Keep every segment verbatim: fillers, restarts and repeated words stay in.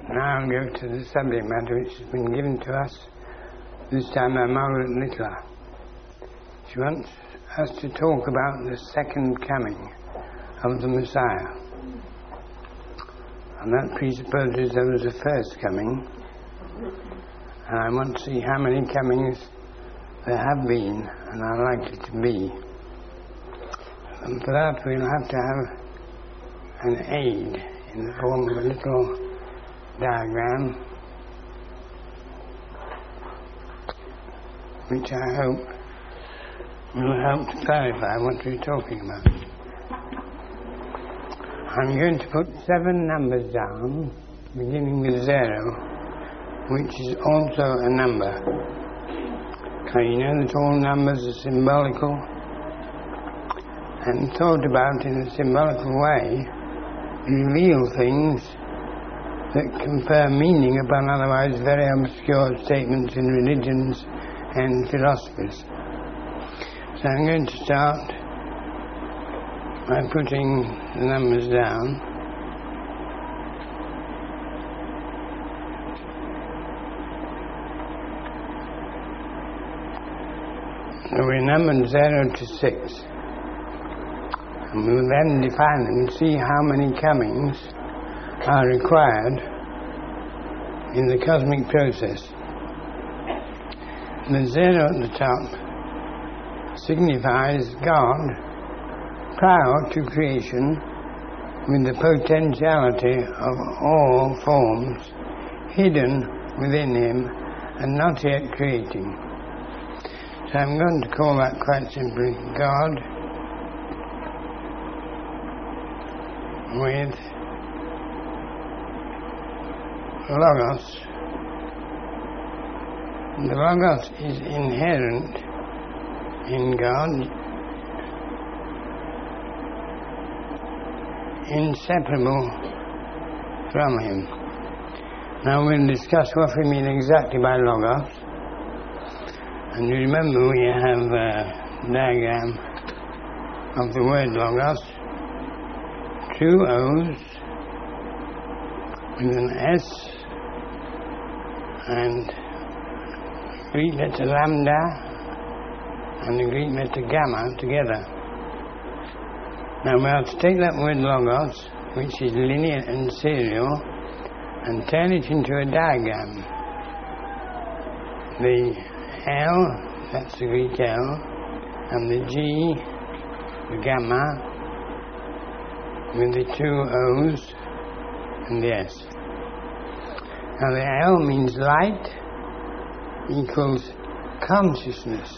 Now I'll go to the subject matter which has been given to us, this time by Margaret Littler. She wants us to talk about the second coming of the Messiah. And that presupposes there was a first coming. And I want to see how many comings there have been and are likely to be. And for that we'll have to have an aid in the form of a little diagram which I hope will help to clarify what we're talking about. I'm going to put seven numbers down, beginning with zero, which is also a number. Now you know that all numbers are symbolical, and thought about in a symbolical way reveal things that confer meaning upon otherwise very obscure statements in religions and philosophies. So I'm going to start by putting the numbers down. So we're numbered zero to six. And we'll then define them and see how many comings are required in the cosmic process. The zero at the top signifies God prior to creation, with the potentiality of all forms hidden within him and not yet creating. So I'm going to call that quite simply God with Logos. The Logos is inherent in God, inseparable from him. Now we'll discuss what we mean exactly by Logos. And you remember we have a diagram of the word Logos, two O's with an S and Greek letter lambda and the Greek letter gamma together. Now we have to take that word Logos, which is linear and serial, and turn it into a diagram. The L, that's the Greek L, and the G, the gamma, with the two O's and the S. Now the L means light equals consciousness,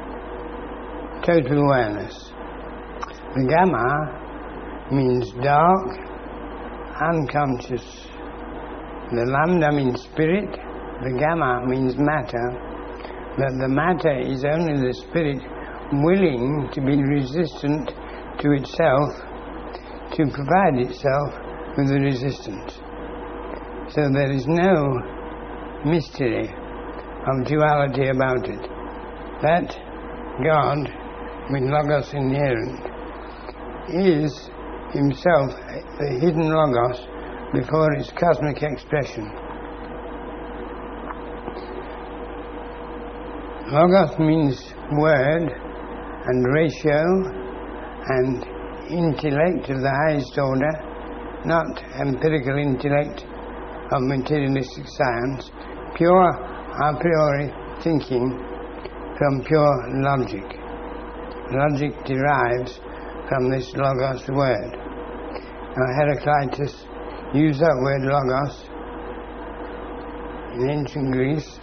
total awareness. The gamma means dark, unconscious. The lambda means spirit, the gamma means matter, but the matter is only the spirit willing to be resistant to itself, to provide itself with the resistance. So there is no mystery of duality about it. That God, with Logos inherent, is himself the hidden Logos before its cosmic expression. Logos means word and ratio and intellect of the highest order, not empirical intellect of materialistic science, pure a priori thinking from pure logic. Logic derives from this Logos word. Now Heraclitus used that word Logos in ancient Greece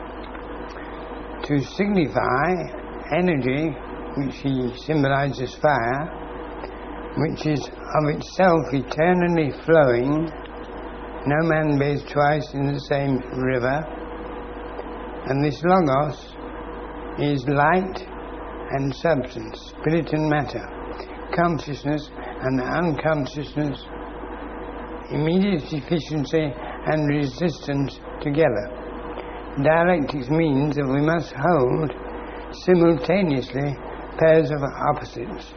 to signify energy, which he symbolized as fire, which is of itself eternally flowing. No man bathes twice in the same river. And this Logos is light and substance, spirit and matter, consciousness and unconsciousness, immediate efficiency and resistance together. Dialectics means that we must hold simultaneously pairs of opposites.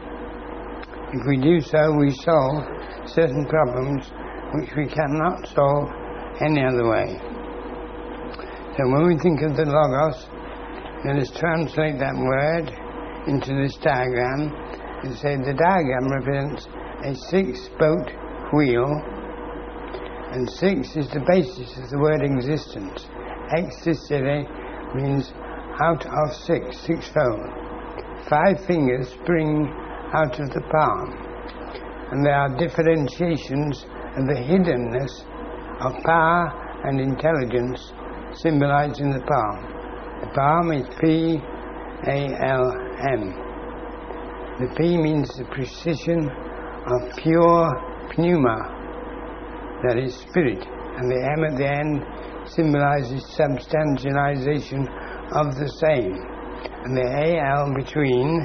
If we do so, we solve certain problems which we cannot solve any other way. So when we think of the Logos, let us translate that word into this diagram and say the diagram represents a six-spoked wheel, and six is the basis of the word existence. Existere means out of six, sixfold. Five fingers spring out of the palm, and there are differentiations of the hiddenness of power and intelligence symbolized in the palm. The palm is P A L M. The P means the precision of pure pneuma, that is spirit, and the M at the end symbolizes substantialization of the same, and the A L between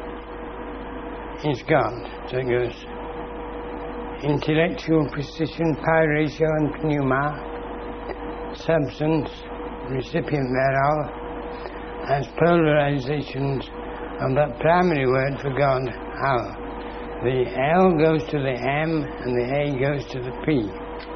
is God. So it goes intellectual precision, pi ratio and pneuma, substance, recipient thereof, as polarizations of that primary word for God, Al. The L goes to the M and the A goes to the P.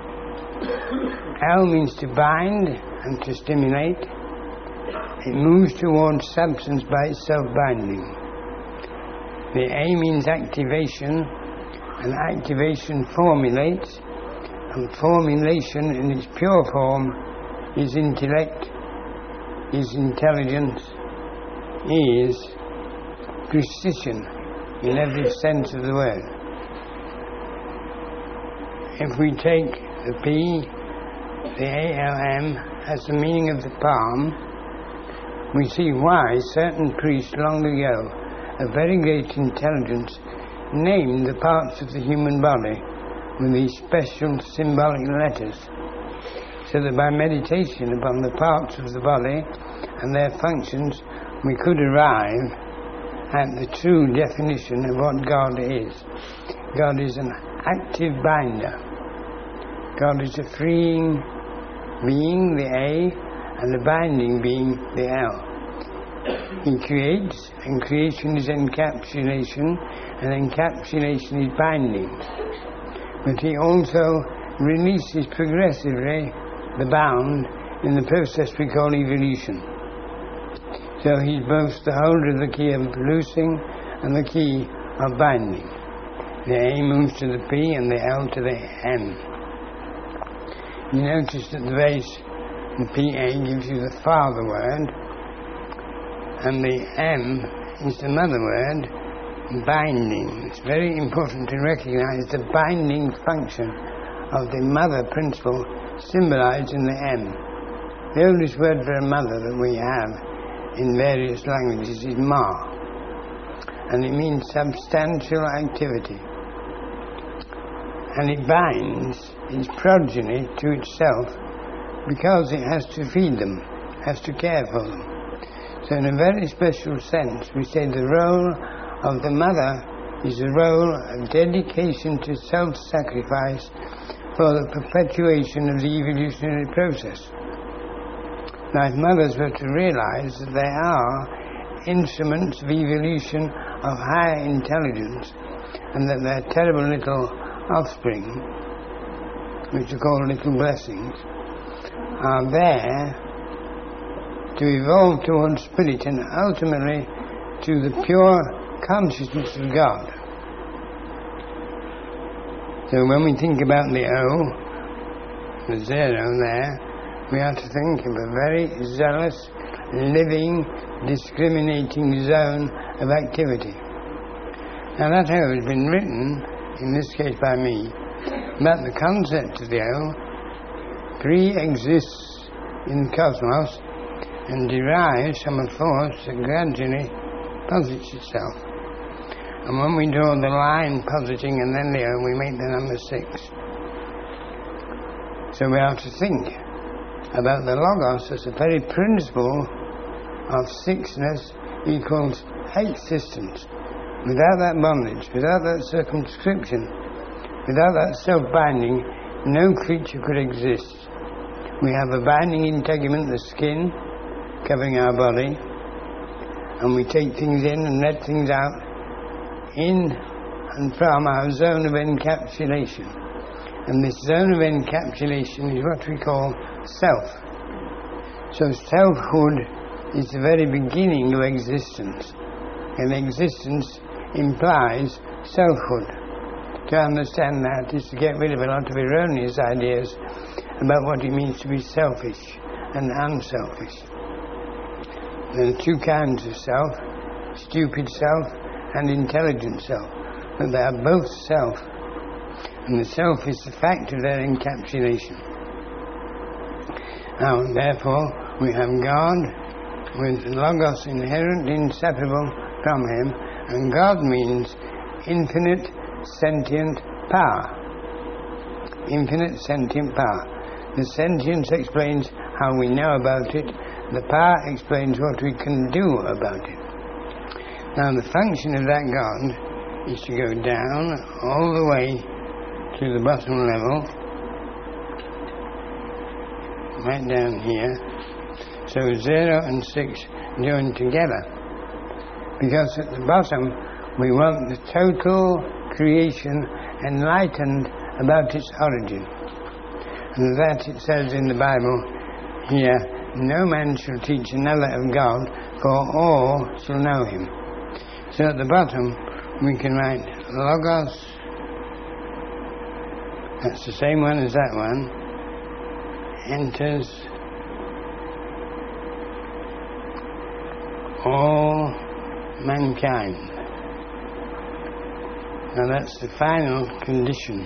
L means to bind and to stimulate. It moves towards substance by itself binding. The A means activation, and activation formulates, and formulation in its pure form is intellect, is intelligence, is precision in every sense of the word. If we take the P, the A L M, as the meaning of the palm, we see why certain priests long ago, of very great intelligence, named the parts of the human body with these special symbolic letters, so that by meditation upon the parts of the body and their functions, we could arrive at the true definition of what God is. God is an active binder. God is a freeing being, the A, and the binding being, the L. He creates, and creation is encapsulation, and encapsulation is binding. But he also releases progressively the bound in the process we call evolution. So he's both the holder of the key of loosing and the key of binding. The A moves to the P and the L to the M. You notice that the base, the P A, gives you the father word, and the M is the mother word, binding. It's very important to recognize the binding function of the mother principle symbolized in the M. The oldest word for a mother that we have in various languages is ma, and it means substantial activity, and it binds its progeny to itself because it has to feed them, has to care for them. So in a very special sense, we say the role of the mother is a role of dedication to self-sacrifice for the perpetuation of the evolutionary process. Now, if mothers were to realize that they are instruments of evolution of higher intelligence, and that their terrible little offspring, which are called little blessings, are there to evolve towards spirit and ultimately to the pure consciousness of God. So when we think about the O, the zero there, we have to think of a very zealous, living, discriminating zone of activity. Now that O has been written, in this case by me, about the concept of the O pre-exists in the cosmos and derives from a force that gradually posits itself. And when we draw the line positing and then the O, we make the number six. So we have to think about the Logos as the very principle of sixness equals existence. Without that bondage, without that circumscription, without that self-binding, no creature could exist. We have a binding integument, the skin, covering our body, and we take things in and let things out in and from our zone of encapsulation. And this zone of encapsulation is what we call self. So selfhood is the very beginning of existence. And existence implies selfhood. To understand that is to get rid of a lot of erroneous ideas about what it means to be selfish and unselfish. There are two kinds of self, stupid self and intelligent self. But they are both self. And the self is the fact of their encapsulation. Now, therefore, we have God with Logos inherent, inseparable from Him, and God means infinite sentient power. Infinite sentient power. The sentience explains how we know about it. The power explains what we can do about it. Now, the function of that God is to go down all the way to the bottom level, right down here, so zero and six join together, because at the bottom we want the total creation enlightened about its origin. And that it says in the Bible here, no man shall teach another of God, for all shall know Him. So at the bottom we can write Logos. That's the same one as that one. Enters all mankind. Now that's the final condition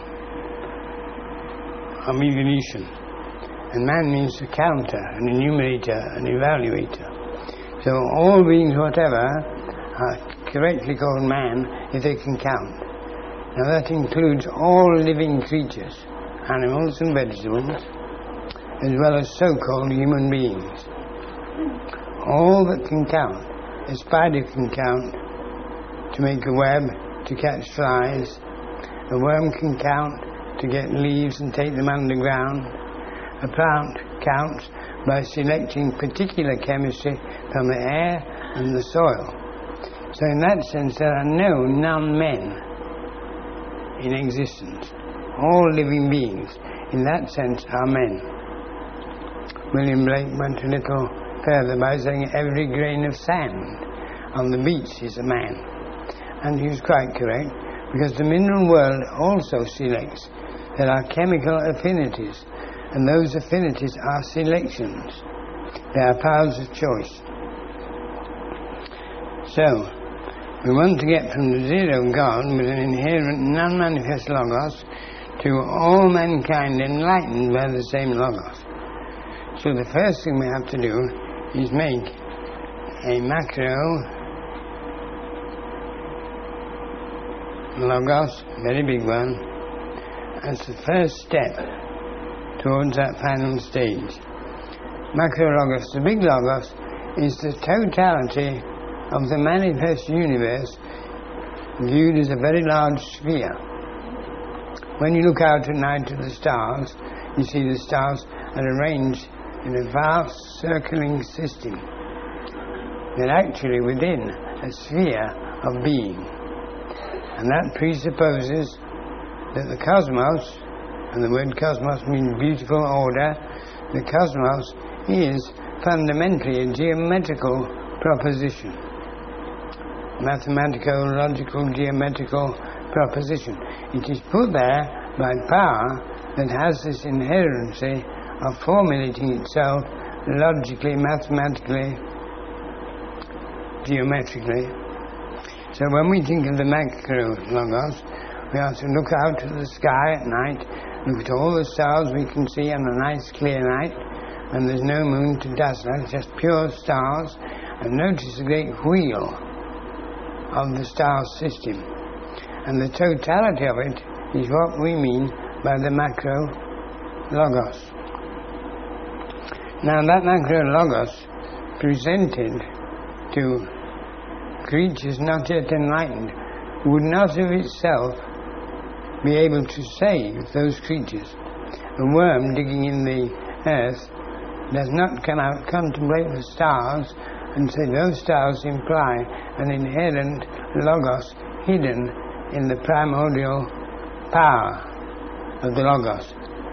of evolution. And man means a counter, an enumerator, an evaluator. So all beings whatever are correctly called man if they can count. Now that includes all living creatures, animals and vegetables, as well as so-called human beings. All that can count. A spider can count to make a web, to catch flies. A worm can count to get leaves and take them underground. A plant counts by selecting particular chemistry from the air and the soil. So in that sense there are no non-men in existence. All living beings, in that sense, are men. William Blake went a little further by saying every grain of sand on the beach is a man. And he was quite correct, because the mineral world also selects. There are chemical affinities, and those affinities are selections. They are powers of choice. So, we want to get from the zero God with an inherent non-manifest Logos to all mankind enlightened by the same Logos. So the first thing we have to do is make a macro Logos, very big one, as the first step towards that final stage. Macro Logos, the big Logos, is the totality of the manifest universe viewed as a very large sphere. When you look out at night at the stars, you see the stars are arranged in a vast circling system. They're actually within a sphere of being. And that presupposes that the cosmos, and the word cosmos means beautiful order, the cosmos is fundamentally a geometrical proposition. Mathematical, logical, geometrical proposition. It is put there by power that has this inherency of formulating itself logically, mathematically, geometrically. So when we think of the macro Logos, we have to look out at the sky at night, look at all the stars we can see on a nice clear night, when there's no moon to dazzle, it's just pure stars, and notice the great wheel of the star system. And the totality of it is what we mean by the macro Logos. Now that macro Logos presented to creatures not yet enlightened would not of itself be able to save those creatures. A worm digging in the earth does not come out, contemplate the stars and say those stars imply an inherent Logos hidden in the primordial power of the Logos.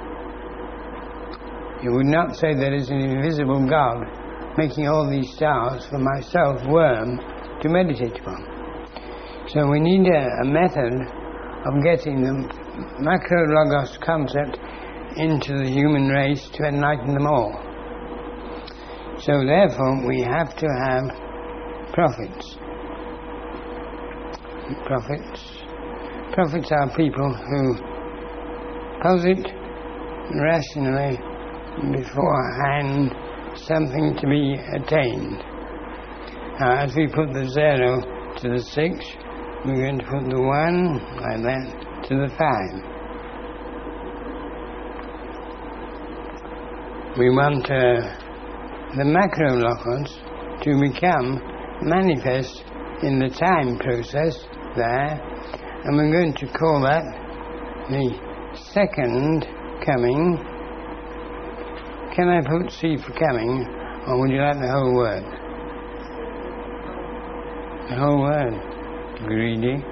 You would not say there is an invisible God making all these stars for myself, worm, to meditate upon. So we need a, a method of getting the macro-Logos concept into the human race to enlighten them all. So therefore we have to have prophets. Prophets. Prophets are people who posit rationally beforehand something to be attained. Now, as we put the zero to the six, we're going to put the one, like that, to the five. We want uh, the macro-Logos to become manifest in the time process there, and we're going to call that the second coming. Can I put C for coming, or would you like the whole word? The whole word. Greedy.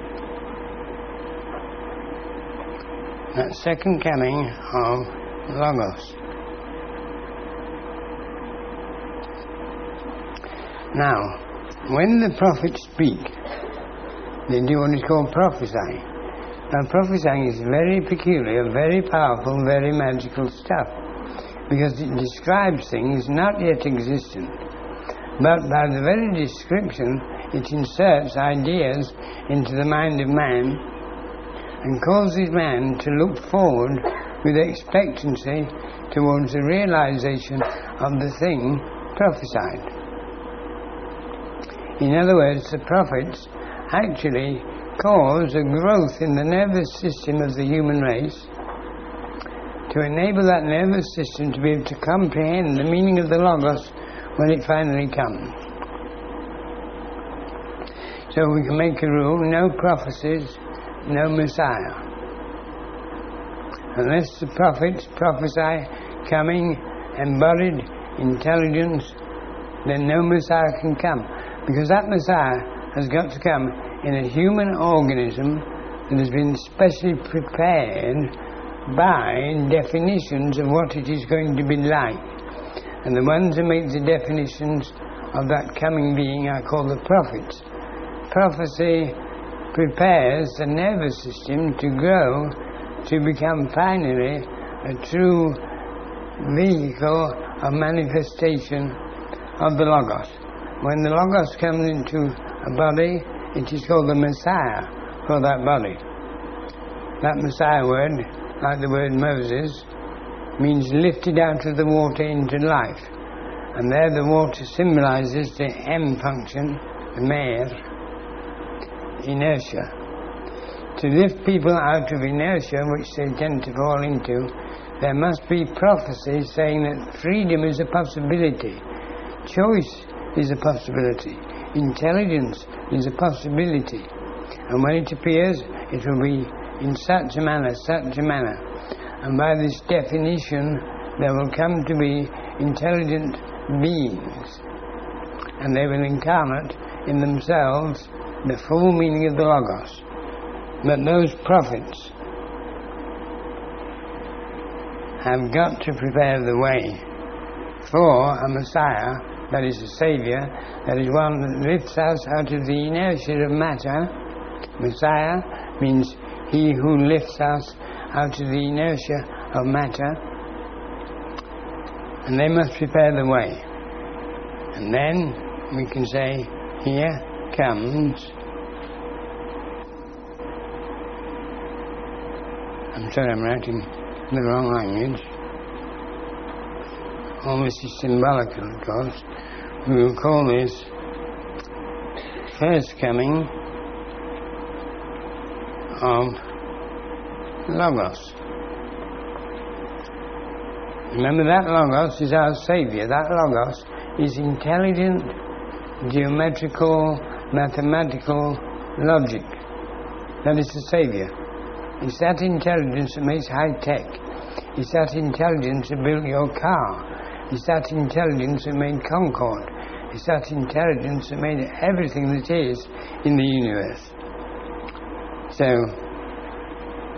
That second coming of Logos. Now, when the prophets speak, they do what is called prophesying. Now, prophesying is very peculiar, very powerful, very magical stuff, because it describes things not yet existent. But by the very description, it inserts ideas into the mind of man and causes man to look forward with expectancy towards the realization of the thing prophesied. In other words, the prophets actually cause a growth in the nervous system of the human race to enable that nervous system to be able to comprehend the meaning of the Logos when it finally comes. So we can make a rule: no prophecies, no Messiah. Unless the prophets prophesy coming, embodied intelligence, then no Messiah can come. Because that Messiah has got to come in a human organism that has been specially prepared by definitions of what it is going to be like. And the ones who make the definitions of that coming being are called the prophets. Prophecy prepares the nervous system to grow to become finally a true vehicle of manifestation of the Logos. When the Logos comes into a body, it is called the Messiah for that body. That Messiah word, like the word Moses, means lifted out of the water into life. And there the water symbolizes the M function, the Meir, inertia. To lift people out of inertia, which they tend to fall into, there must be prophecy saying that freedom is a possibility, choice is a possibility, intelligence is a possibility, and when it appears, it will be in such a manner, such a manner, and by this definition there will come to be intelligent beings, and they will incarnate in themselves the full meaning of the Logos. But those prophets have got to prepare the way for a Messiah, that is a Saviour, that is one that lifts us out of the inertia of matter. Messiah means he who lifts us out of the inertia of matter, and they must prepare the way. And then we can say, here comes, I'm sorry I'm writing the wrong language, all this is symbolical, of course. We will call this first coming of Logos. Remember, that Logos is our Saviour. That Logos is intelligent, geometrical, mathematical logic. That is the Saviour. It's that intelligence that makes high tech. It's that intelligence that built your car. It's that intelligence that made Concorde. It's that intelligence that made everything that is in the universe. So,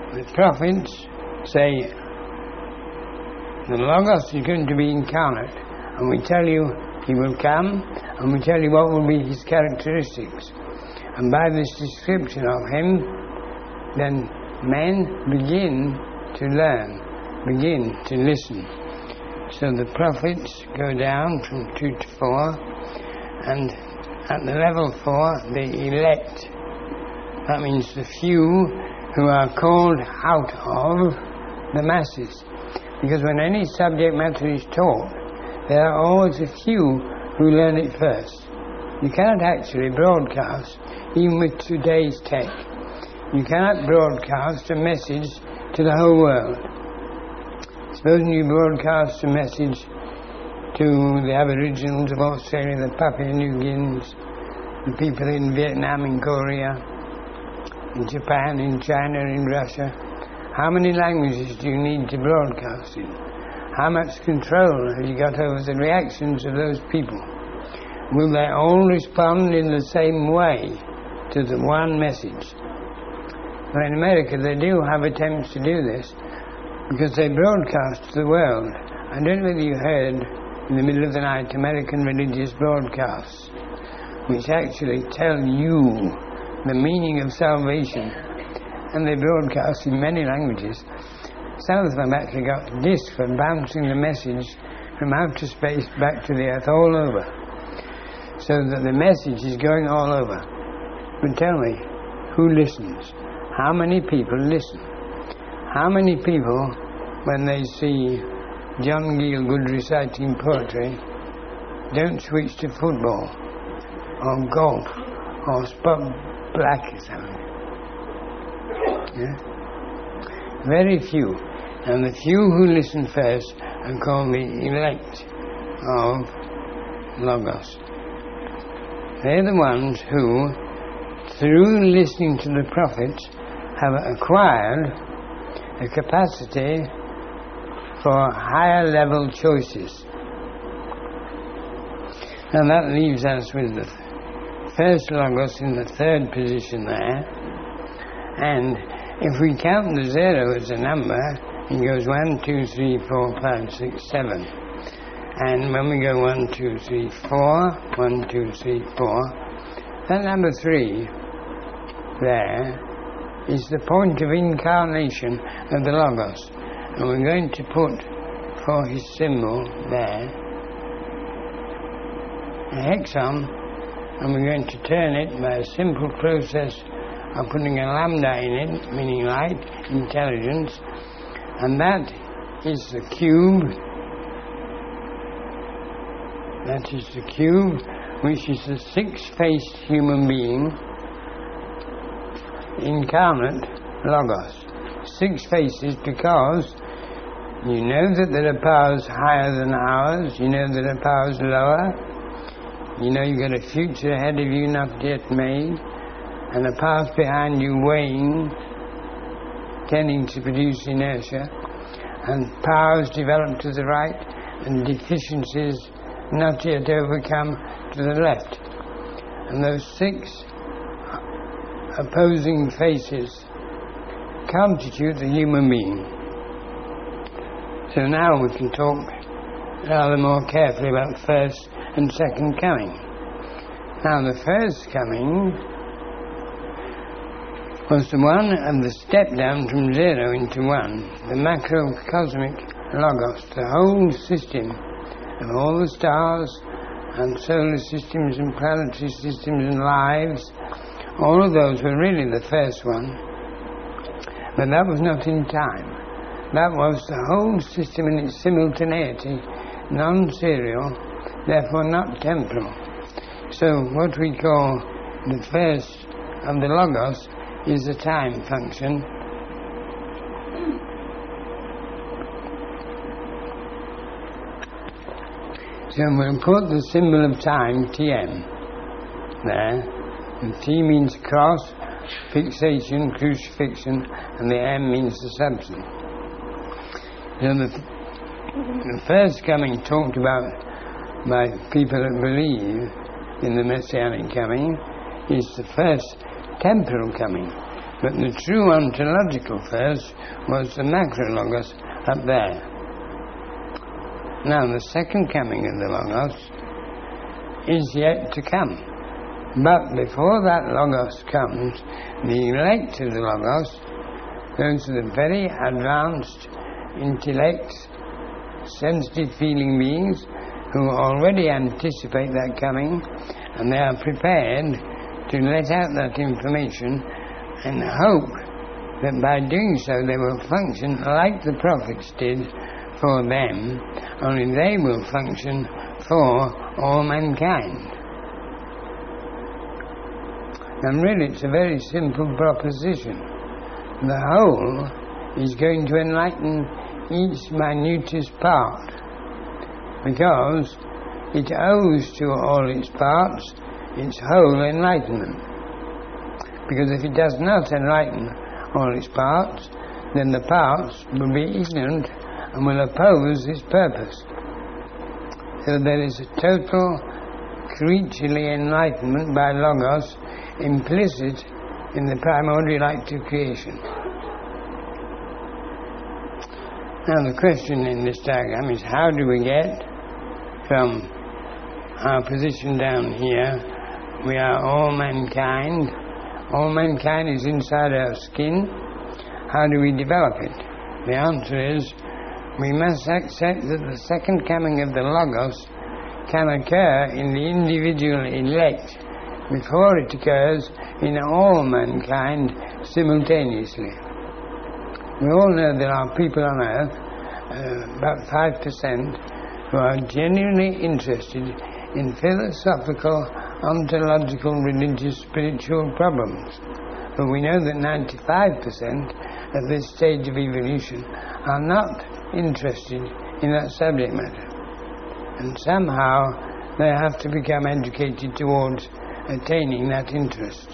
the prophets say the Logos is going to be incarnate, and we tell you he will come, and we tell you what will be his characteristics. And by this description of him, then men begin to learn, begin to listen. So the prophets go down from two to four, and at the level four, the elect. That means the few who are called out of the masses. Because when any subject matter is taught, there are always a few who learn it first. You cannot actually broadcast, even with today's tech, you cannot broadcast a message to the whole world. Supposing you broadcast a message to the Aboriginals of Australia, the Papua New Guineans, the people in Vietnam, in Korea, in Japan, in China, in Russia. How many languages do you need to broadcast in? How much control have you got over the reactions of those people? Will they all respond in the same way to the one message? Well, in America they do have attempts to do this because they broadcast to the world. I don't know whether you heard in the middle of the night American religious broadcasts which actually tell you the meaning of salvation, and they broadcast in many languages. Some of them actually got discs for bouncing the message from outer space back to the earth all over, so that the message is going all over. But tell me, who listens? How many people listen? How many people, when they see John Gielgud reciting poetry, don't switch to football or golf or spot black or something? Yeah? Very few. And the few who listen first are called the elect of Logos. They're the ones who, through listening to the prophets, have acquired a capacity for higher level choices. And that leaves us with the first Logos in the third position there. And if we count the zero as a number, it goes one, two, three, four, five, six, seven. And when we go one, two, three, four, one, two, three, four, that number three there is the point of incarnation of the Logos. And we're going to put for his symbol there a hexagon, and we're going to turn it by a simple process of putting a lambda in it, meaning light, intelligence, and that is the cube. That is the cube, which is the six-faced human being, incarnate Logos. Six faces because you know that there are powers higher than ours, you know there are powers lower, you know you've got a future ahead of you not yet made, and a path behind you weighing, tending to produce inertia, and powers developed to the right, and deficiencies not yet overcome to the left. And those six opposing faces constitute the human being. So now we can talk rather more carefully about first and second coming. Now the first coming was the one of the step down from zero into one, the macrocosmic Logos, the whole system of all the stars and solar systems and planetary systems and lives. All of those were really the first one, but that was not in time. That was the whole system in its simultaneity, non-serial, therefore not temporal. So what we call the first of the Logos is a time function. So we'll put the symbol of time, T M, there. And T means cross, fixation, crucifixion, and the M means the substance. So the, the first coming talked about by people that believe in the Messianic coming is the first temporal coming. But the true ontological first was the macro-logos up there. Now the second coming of the Logos is yet to come. But before that Logos comes, the elect of the Logos, those are the very advanced intellects, sensitive feeling beings who already anticipate that coming, and they are prepared to let out that information and hope that by doing so they will function like the prophets did for them, only they will function for all mankind. And really it's a very simple proposition. The whole is going to enlighten each minutest part, because it owes to all its parts its whole enlightenment. Because if it does not enlighten all its parts, then the parts will be ignorant and will oppose its purpose. So there is a total creaturely enlightenment by Logos implicit in the primordial act of creation. Now the question in this diagram is, how do we get from our position down here, we are all mankind, all mankind is inside our skin, how do we develop it? The answer is, we must accept that the second coming of the Logos can occur in the individual elect before it occurs in all mankind simultaneously. We all know there are people on earth, uh, about five percent, who are genuinely interested in philosophical, ontological, religious, spiritual problems. But we know that ninety-five percent at this stage of evolution are not interested in that subject matter. And somehow they have to become educated towards attaining that interest.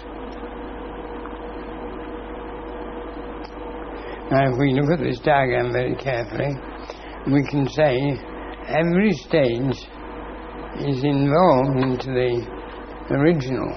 Now if we look at this diagram very carefully, we can say every stage is involved into the original.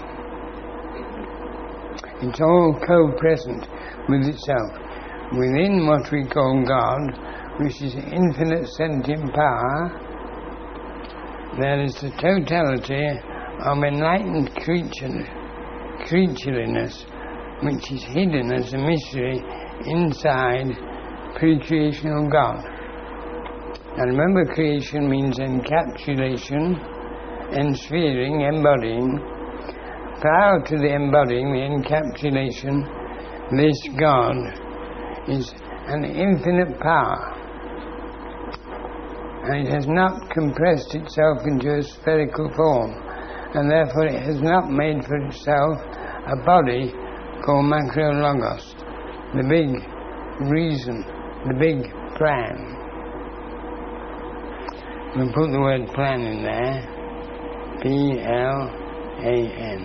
It's all co-present with itself. Within what we call God, which is infinite sentient power, there is the totality of enlightened creature, creatureliness, which is hidden as a mystery inside pre-creational God. And remember, creation means encapsulation, ensphering, embodying. Prior to the embodying, the encapsulation, this God is an infinite power. And it has not compressed itself into a spherical form, and therefore it has not made for itself a body called macro-logos, the big reason, the big plan. We'll put the word plan in there, P L A N.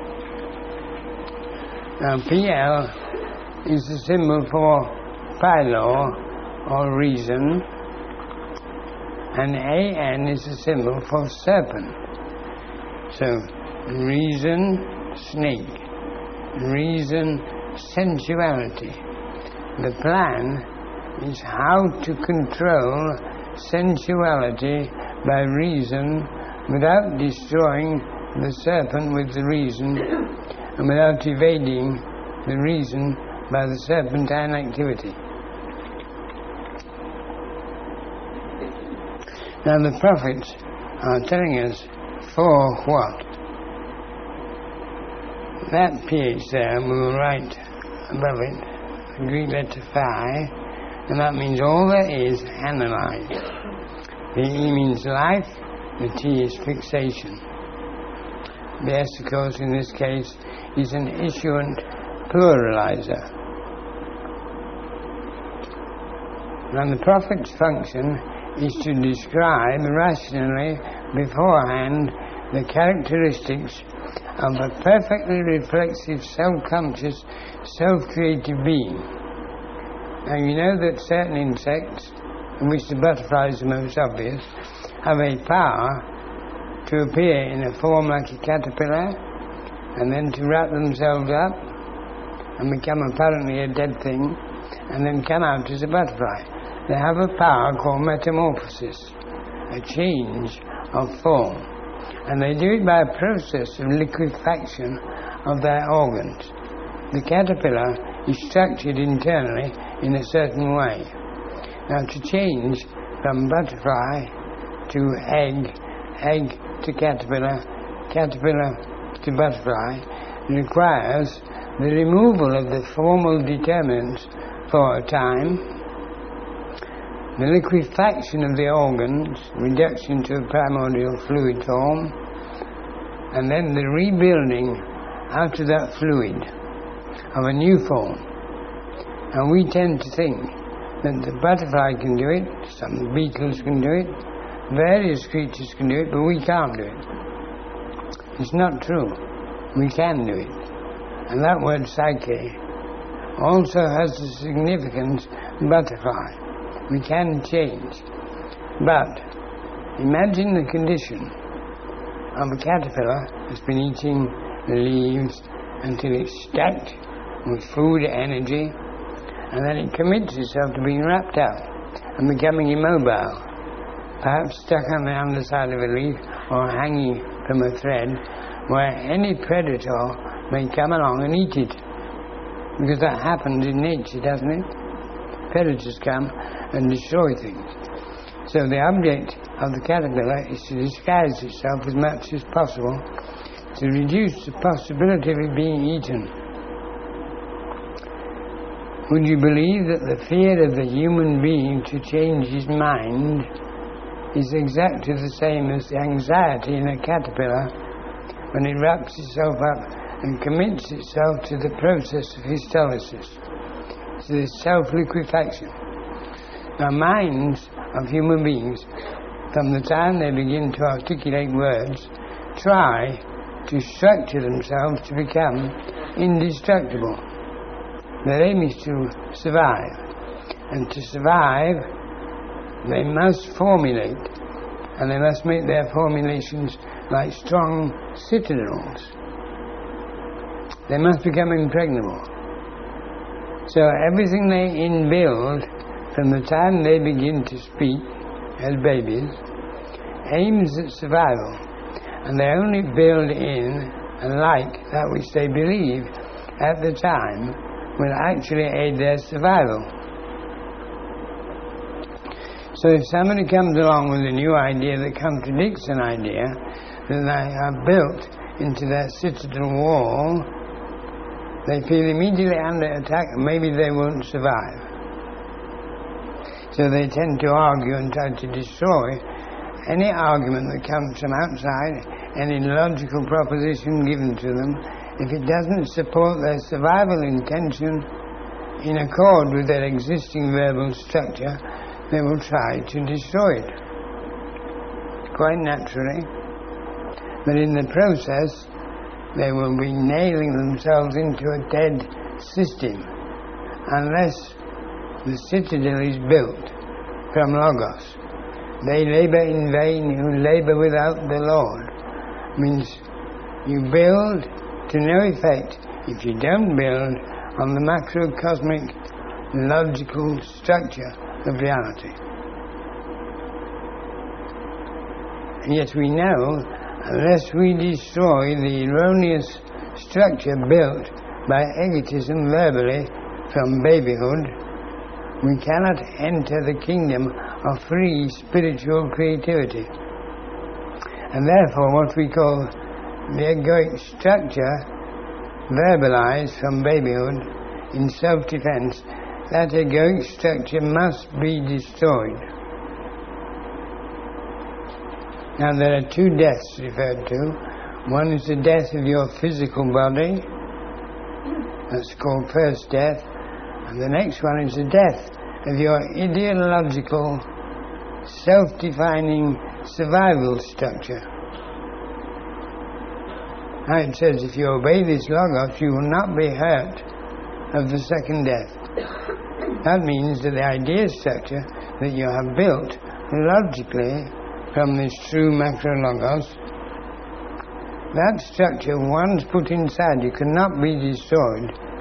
Now P L is the symbol for philo, or reason, and A N is the symbol for serpent. So, reason, snake. Reason, sensuality. The plan is how to control sensuality by reason without destroying the serpent with the reason and without evading the reason by the serpentine activity. Now the prophets are telling us for what? That ph there we will write above it, the Greek letter phi, and that means all there is analyzed. The E means life, the T is fixation. The S, of course, in this case, is an issuant pluralizer. And the prophet's function is to describe rationally beforehand the characteristics of a perfectly reflexive, self-conscious, self-creative being. Now you know that certain insects, in which the butterfly is the most obvious, have a power to appear in a form like a caterpillar, and then to wrap themselves up, and become apparently a dead thing, and then come out as a butterfly. They have a power called metamorphosis, a change of form, and they do it by a process of liquefaction of their organs. The caterpillar is structured internally in a certain way. Now, to change from butterfly to egg, egg to caterpillar, caterpillar to butterfly, requires the removal of the formal determinants for a time, the liquefaction of the organs, reduction to a primordial fluid form, and then the rebuilding out of that fluid of a new form. And we tend to think that the butterfly can do it, some beetles can do it, various creatures can do it, but we can't do it. It's not true. We can do it. And that word psyche also has the significance butterfly. We can change. But imagine the condition of a caterpillar that's been eating the leaves until it's stacked with food, energy, and then it commits itself to being wrapped up and becoming immobile, perhaps stuck on the underside of a leaf or hanging from a thread where any predator may come along and eat it. Because that happens in nature, doesn't it? Predators come and destroy things. So the object of the caterpillar is to disguise itself as much as possible to reduce the possibility of it being eaten. Would you believe that the fear of the human being to change his mind is exactly the same as the anxiety in a caterpillar when it wraps itself up and commits itself to the process of histolysis, to this self-liquefaction? The minds of human beings, from the time they begin to articulate words, try to structure themselves to become indestructible. Their aim is to survive, and to survive they must formulate, and they must make their formulations like strong citadels. They must become impregnable. So everything they inbuild from the time they begin to speak as babies aims at survival, and they only build in and like that which they believe at the time will actually aid their survival. So if somebody comes along with a new idea that contradicts an idea that they have built into their citadel wall, they feel immediately under attack and maybe they won't survive. So they tend to argue and try to destroy any argument that comes from outside, any logical proposition given to them. If it doesn't support their survival intention in accord with their existing verbal structure, they will try to destroy it. Quite naturally. But in the process, they will be nailing themselves into a dead system unless the citadel is built from Logos. They labour in vain who labour without the Lord. Means you build to no effect if you don't build on the macrocosmic logical structure of reality. And yet we know, unless we destroy the erroneous structure built by egotism verbally from babyhood, we cannot enter the kingdom of free spiritual creativity. And therefore what we call the egoic structure verbalized from babyhood in self-defense, that egoic structure must be destroyed. Now there are two deaths referred to. One is the death of your physical body, that's called first death, and the next one is the death of your ideological, self-defining survival structure. Now it says if you obey this Logos, you will not be hurt of the second death. That means that the idea structure that you have built logically from this true macro Logos, that structure once put inside you cannot be destroyed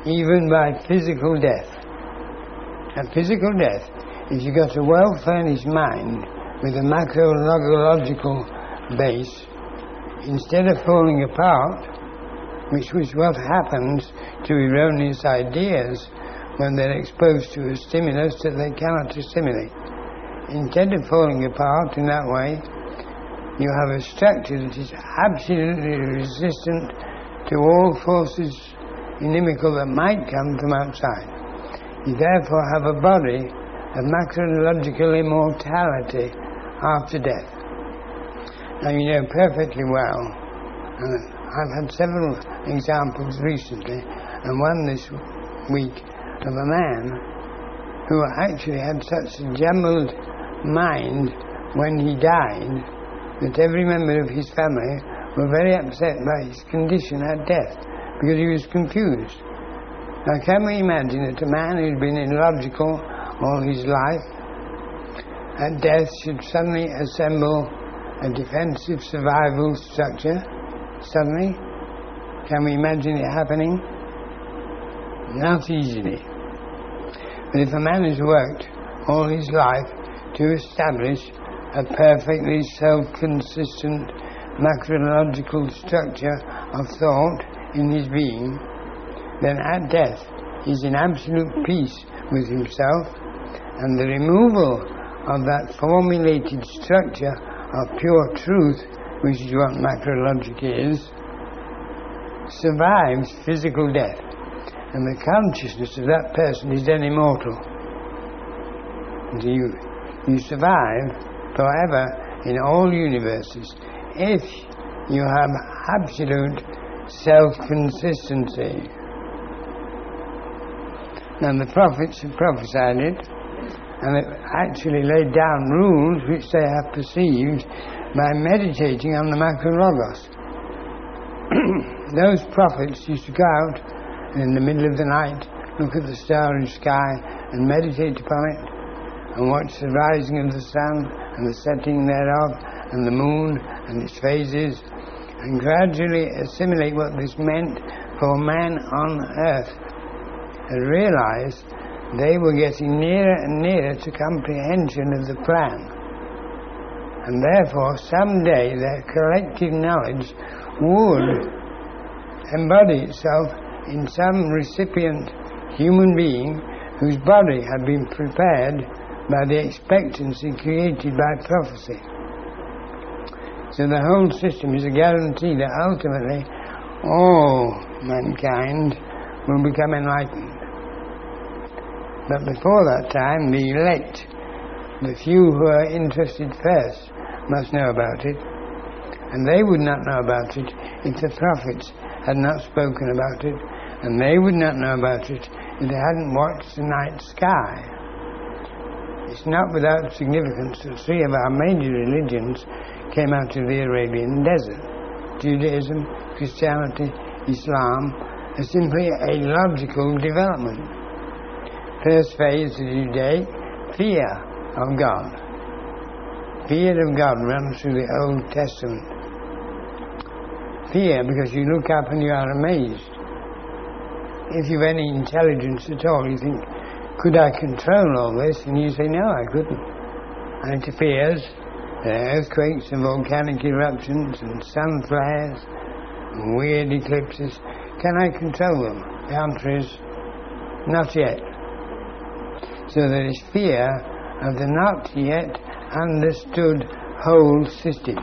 even by physical death. A physical death, if you got a well-furnished mind with a macro-logical base, instead of falling apart, which was what happens to erroneous ideas when they're exposed to a stimulus that they cannot assimilate. Instead of falling apart in that way, you have a structure that is absolutely resistant to all forces inimical that might come from outside. You therefore have a body of macronological immortality after death. Now you know perfectly well, and I've had several examples recently, and one this week, of a man who actually had such a jumbled mind when he died that every member of his family were very upset by his condition at death because he was confused. Now can we imagine that a man who'd been illogical all his life at death should suddenly assemble a defensive survival structure? Suddenly? Can we imagine it happening? Not easily. But if a man has worked all his life to establish a perfectly self-consistent macronological structure of thought in his being, then at death he's in absolute peace with himself, and the removal of that formulated structure of pure truth, which is what macrologic is, survives physical death. And the consciousness of that person is then immortal. So you, you survive forever in all universes if you have absolute self-consistency. Now the prophets have prophesied it, and they've actually laid down rules which they have perceived by meditating on the macro-logos. Those prophets used to go out in the middle of the night, look at the starry sky and meditate upon it, and watch the rising of the sun and the setting thereof, and the moon and its phases, and gradually assimilate what this meant for man on earth, and realize they were getting nearer and nearer to comprehension of the plan. And therefore someday their collective knowledge would embody itself in some recipient human being whose body had been prepared by the expectancy created by prophecy. So the whole system is a guarantee that ultimately all mankind will become enlightened. But before that time, the elect, the few who are interested first, must know about it. And they would not know about it if the prophets had not spoken about it, and they would not know about it if they hadn't watched the night sky. It's not without significance that three of our major religions came out of the Arabian desert. Judaism, Christianity, Islam are simply a logical development. First phase, the Judaic, fear of God. Fear of God runs through the Old Testament. Fear because you look up and you are amazed. If you've any intelligence at all, you think, could I control all this? And you say, no, I couldn't. And it appears there are earthquakes and volcanic eruptions and sun flares and weird eclipses. Can I control them? The answer is, not yet. So there is fear of the not yet understood whole system.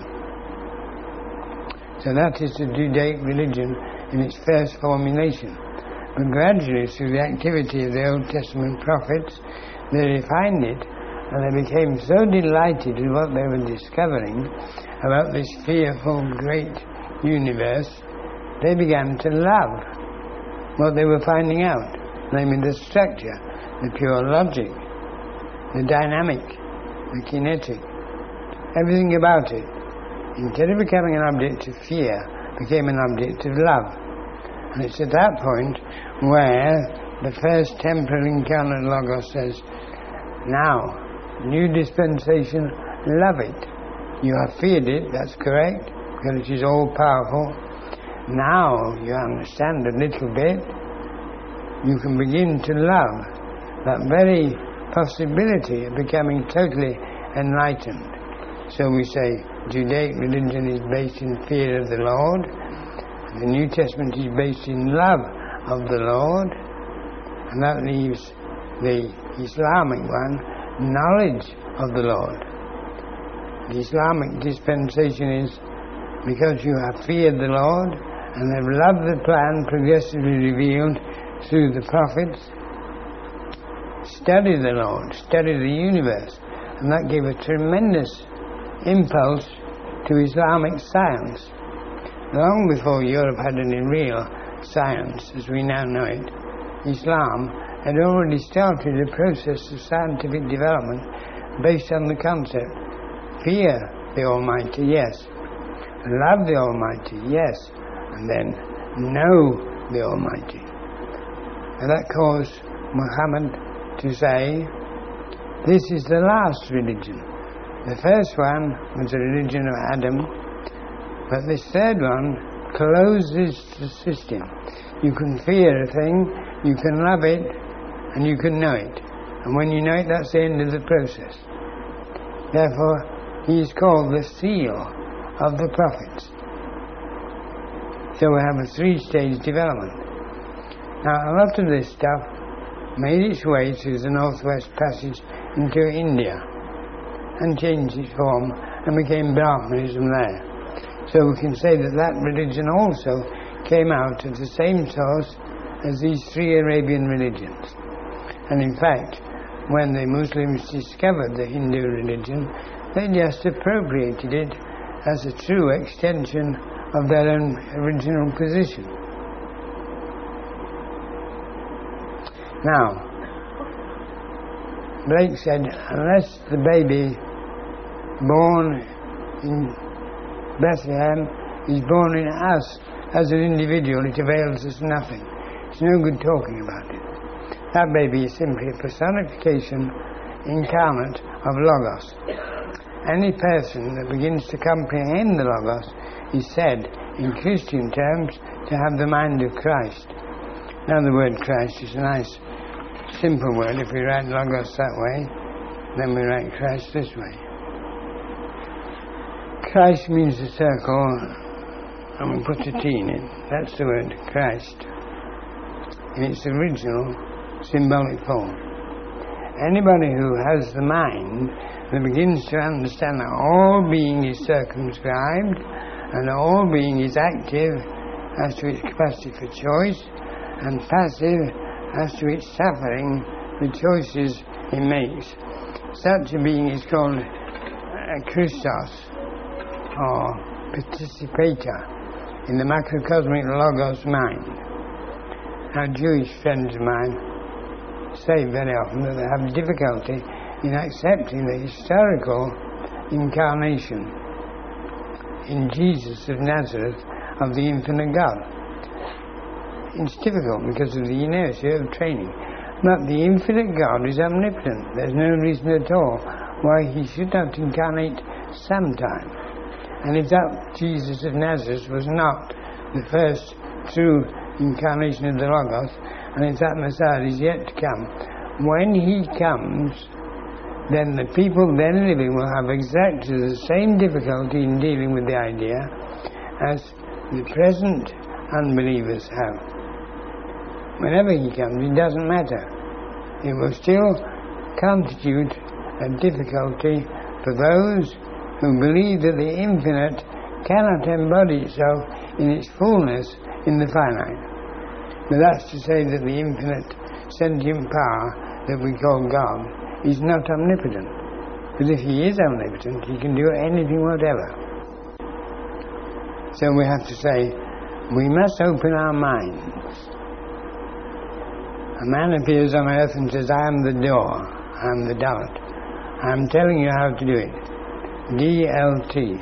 So that is the Judaic religion in its first formulation. But gradually, through the activity of the Old Testament prophets, they refined it, and they became so delighted with what they were discovering about this fearful, great universe, they began to love what they were finding out, namely the structure, the pure logic, the dynamic, the kinetic, everything about it. Instead of becoming an object of fear, became an object of love. And it's at that point where the first temporal incarnate Logos says, now, new dispensation, love it. You have feared it, that's correct, because it is all powerful. Now you understand a little bit. you can begin to love that very possibility of becoming totally enlightened. So we say Judaic religion is based in fear of the Lord, the New Testament is based in love of the Lord, and that leaves the Islamic one, knowledge of the Lord. The Islamic dispensation is because you have feared the Lord and have loved the plan progressively revealed through the prophets. Study the Lord, study the universe, and that gave a tremendous impulse to Islamic science. Long before Europe had any real science as we now know it, Islam had already started a process of scientific development based on the concept: fear the Almighty, yes; love the Almighty, yes; and then know the Almighty. And that caused Muhammad to say, this is the last religion. The first one was the religion of Adam, but this third one closes the system. You can fear a thing, you can love it, and you can know it. And when you know it, that's the end of the process. Therefore, he is called the seal of the prophets. So we have a three-stage development. Now, a lot of this stuff made its way through the Northwest Passage into India and changed its form and became Brahmanism there. So we can say that that religion also came out of the same source as these three Arabian religions. And in fact, when the Muslims discovered the Hindu religion, they just appropriated it as a true extension of their own original position. Now, Blake said, unless the baby born in Bethlehem is born in us as an individual, it avails us nothing. It's no good talking about it. That baby is simply a personification incarnate of Logos. Any person that begins to comprehend the Logos is said, in Christian terms, to have the mind of Christ. Now the word Christ is a nice, simple word. If we write Logos that way, then we write Christ this way. Christ means a circle, and we put a T in it. That's the word Christ in its original symbolic form. Anybody who has the mind that begins to understand that all being is circumscribed and all being is active as to its capacity for choice and passive as to its suffering the choices it makes. Such a being is called a Christos, or participator, in the macrocosmic Logos mind. Now, Jewish friends of mine say very often that they have difficulty in accepting the historical incarnation in Jesus of Nazareth of the infinite God. It's difficult because of the inertia of training. But the infinite God is omnipotent. There's no reason at all why he should not incarnate sometime. And if that Jesus of Nazareth was not the first true incarnation of the Logos, and if that Messiah is yet to come, when he comes, then the people then living will have exactly the same difficulty in dealing with the idea as the present unbelievers have. Whenever he comes, it doesn't matter. It will still constitute a difficulty for those who believe that the infinite cannot embody itself in its fullness in the finite. But that's to say that the infinite sentient power that we call God is not omnipotent. Because if he is omnipotent, he can do anything whatever. So we have to say, we must open our minds. A man appears on earth and says, I am the door, I am the dart. I am telling you how to do it. D L T.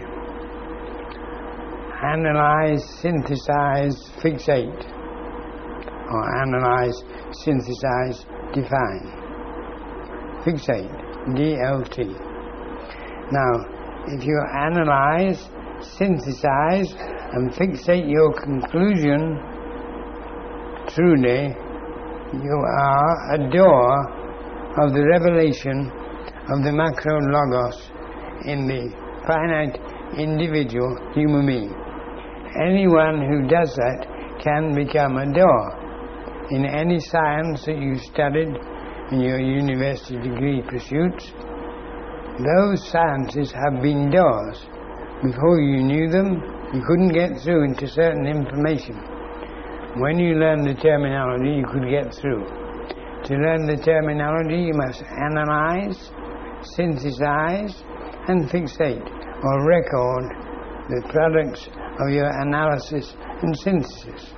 Analyze, synthesize, fixate. Or analyze, synthesize, define. Fixate. D L T. Now, if you analyze, synthesize, and fixate your conclusion truly, you are a door of the revelation of the macro logos in the finite individual human being. Anyone who does that can become a door. In any science that you studied in your university degree pursuits, those sciences have been doors. Before you knew them, you couldn't get through into certain information. When you learned the terminology, you could get through. To learn the terminology, you must analyze, synthesize, and fixate, or record the products of your analysis and synthesis.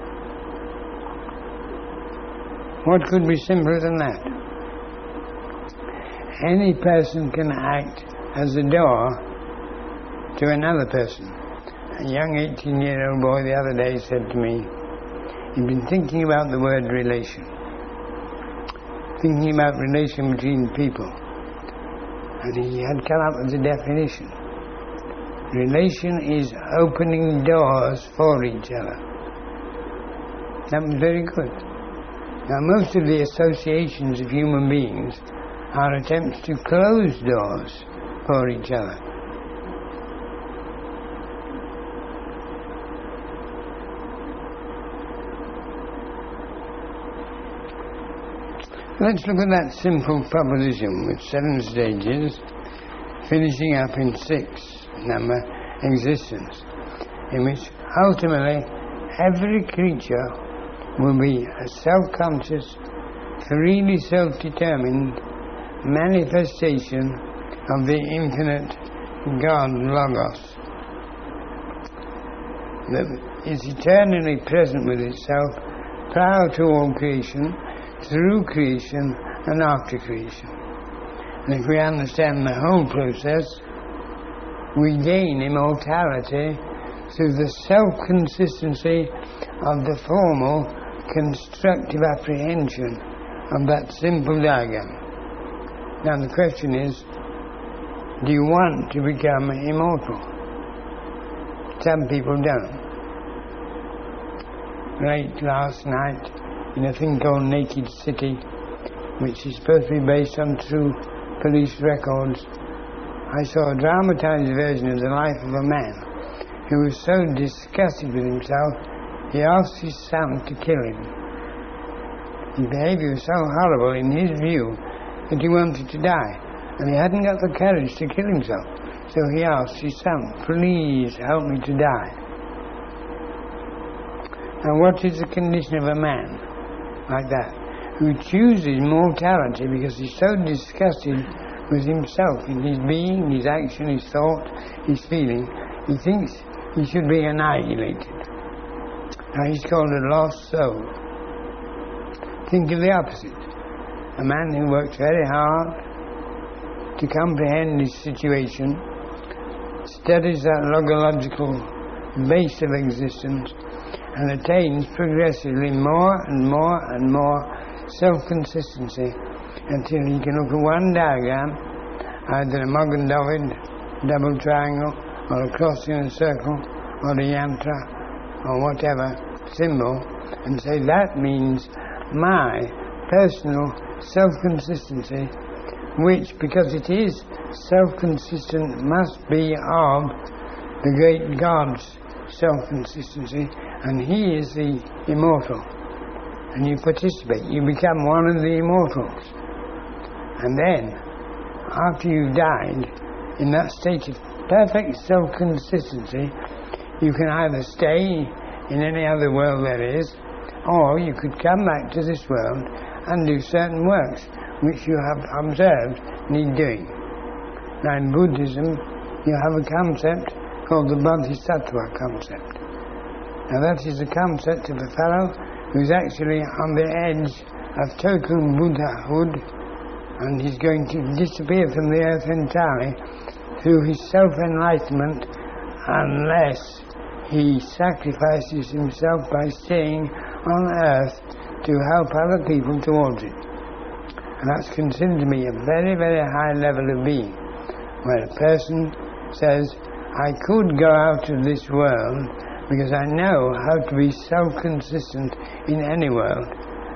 What could be simpler than that? Any person can act as a door to another person. A young eighteen-year-old boy the other day said to me, he'd been thinking about the word relation, thinking about relation between people, and he had come up with a definition. Relation is opening doors for each other. That was very good. Now, most of the associations of human beings are attempts to close doors for each other. Let's look at that simple proposition with seven stages, finishing up in six number existence, in which ultimately every creature will be a self-conscious, freely self-determined manifestation of the infinite God Logos that is eternally present with itself prior to all creation, through creation, and after creation. And if we understand the whole process, we gain immortality through the self-consistency of the formal constructive apprehension of that simple diagram. Now the question is, do you want to become immortal? Some people don't. Late last night, in a thing called Naked City, which is supposed to be based on true police records, I saw a dramatized version of the life of a man who was so disgusted with himself, he asked his son to kill him. His behavior was so horrible in his view that he wanted to die, and he hadn't got the courage to kill himself. So he asked his son, please help me to die. Now what is the condition of a man like that, who chooses mortality because he's so disgusted with himself in his being, his action, his thought, his feeling? He thinks he should be annihilated. Now he's called a lost soul. Think of the opposite. A man who works very hard to comprehend his situation, studies that logological base of existence, and attains progressively more and more and more self-consistency until he can look at one diagram, either a Magen David, double triangle, or a cross in a circle, or a yantra, or whatever symbol, and say that means my personal self-consistency, which, because it is self-consistent, must be of the great God's self-consistency, and He is the immortal. And you participate, you become one of the immortals. And then, after you've died, in that state of perfect self-consistency, you can either stay in any other world there is, or you could come back to this world and do certain works which you have observed need doing. Now in Buddhism, you have a concept called the Bodhisattva concept. Now that is the concept of a fellow who's actually on the edge of total Buddhahood, and he's going to disappear from the earth entirely through his self-enlightenment unless he sacrifices himself by staying on earth to help other people towards it. And that's considered to be a very, very high level of being, where a person says, I could go out of this world because I know how to be self-consistent in any world,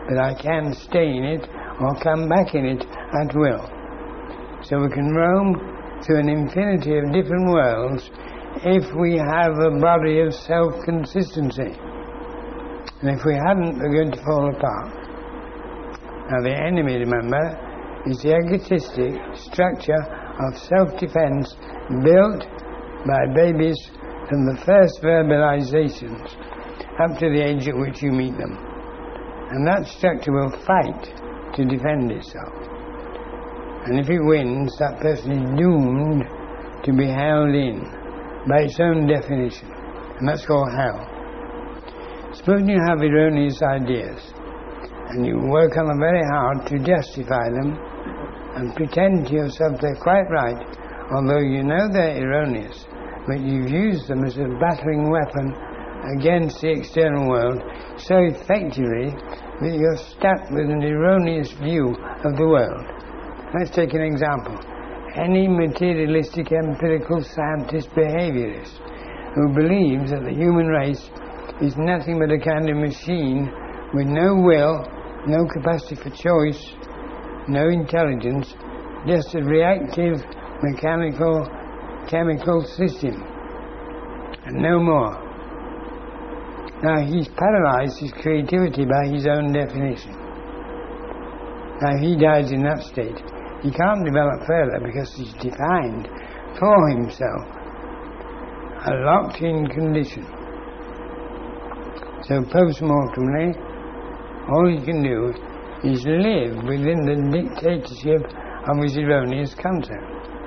but I can stay in it or come back in it at will. So we can roam through an infinity of different worlds if we have a body of self-consistency. And if we hadn't, we're going to fall apart. Now the enemy, remember, is the egotistic structure of self-defense built by babies from the first verbalizations up to the age at which you meet them. And that structure will fight to defend itself. And if it wins, that person is doomed to be held in by its own definition. And that's called hell. Suppose you have erroneous ideas and you work on them very hard to justify them and pretend to yourself they're quite right, although you know they're erroneous, but you've used them as a battering weapon against the external world so effectively that you're stuck with an erroneous view of the world. Let's take an example. Any materialistic, empirical, scientist, behaviorist who believes that the human race is nothing but a kind of machine with no will, no capacity for choice, no intelligence, just a reactive, mechanical, chemical system, and no more. Now he's paralyzed his creativity by his own definition. Now he dies in that state. He can't develop further because he's defined for himself a locked-in condition. So post-mortemly, all he can do is live within the dictatorship of his erroneous concept.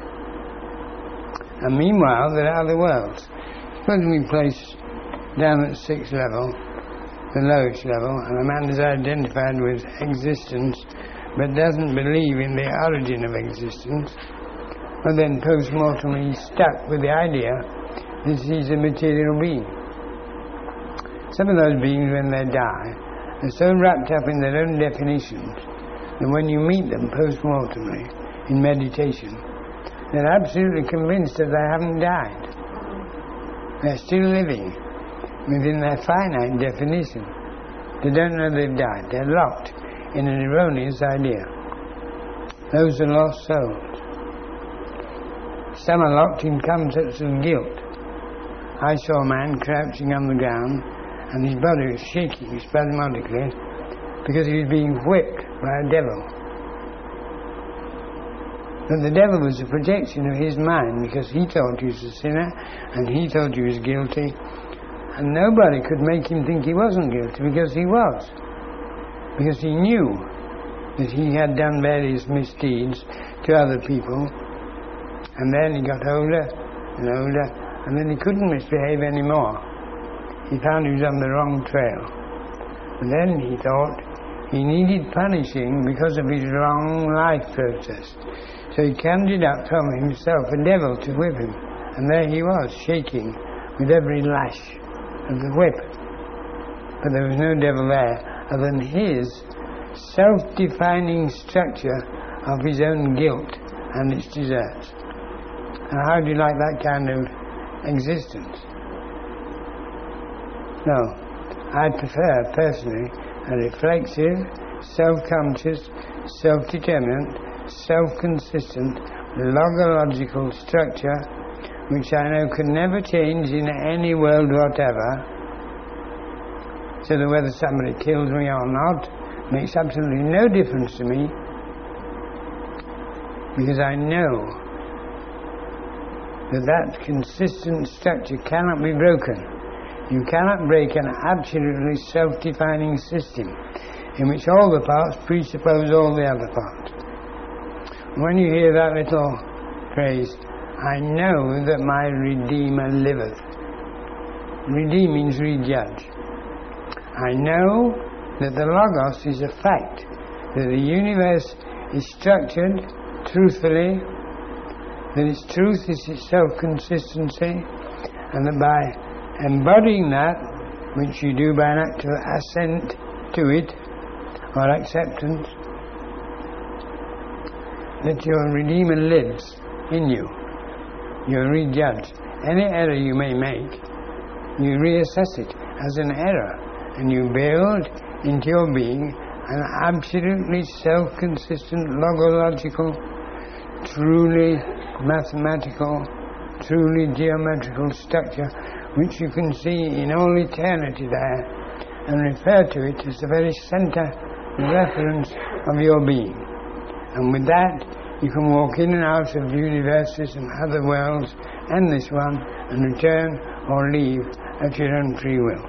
And meanwhile, there are other worlds. Suppose we place down at sixth level, the lowest level, and a man is identified with existence but doesn't believe in the origin of existence, well then post-mortem he's stuck with the idea that he's a material being. Some of those beings, when they die, are so wrapped up in their own definitions that when you meet them post-mortemly in meditation, they're absolutely convinced that they haven't died. They're still living within their finite definition. They don't know they've died. They're locked in an erroneous idea. Those are lost souls. Some are locked in concepts of guilt. I saw a man crouching on the ground and his body was shaking spasmodically because he was being whipped by a devil. But the devil was a projection of his mind because he thought he was a sinner and he thought he was guilty, and nobody could make him think he wasn't guilty because he was. Because he knew that he had done various misdeeds to other people, and then he got older and older, and then he couldn't misbehave anymore. He found he was on the wrong trail. And then he thought he needed punishing because of his wrong life process. So he conjured up from himself a devil to whip him, and there he was, shaking with every lash of the whip. But there was no devil there other than his self-defining structure of his own guilt and its deserts. And how do you like that kind of existence? No, I prefer personally a reflexive, self-conscious, self-determinant, self-consistent, logological structure which I know can never change in any world whatever, so that whether somebody kills me or not makes absolutely no difference to me, because I know that that consistent structure cannot be broken. You cannot break an absolutely self-defining system in which all the parts presuppose all the other parts. When you hear that little phrase, I know that my Redeemer liveth. Redeem means rejudge. I know that the Logos is a fact, that the universe is structured truthfully, that its truth is its self-consistency, and that by embodying that, which you do by an act of assent to it, or acceptance, that your Redeemer lives in you. You're rejudged. Any error you may make, you reassess it as an error, and you build into your being an absolutely self-consistent, logological, truly mathematical, truly geometrical structure which you can see in all eternity there and refer to it as the very centre and reference of your being. And with that you can walk in and out of universes and other worlds and this one and return or leave at your own free will.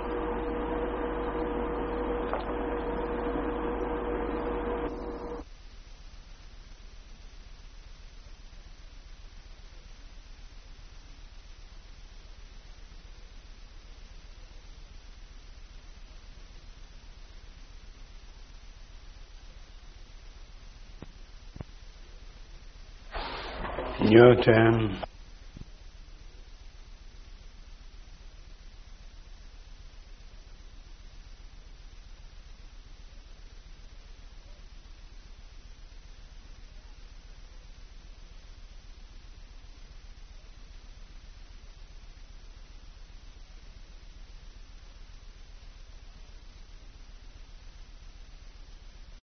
Your turn.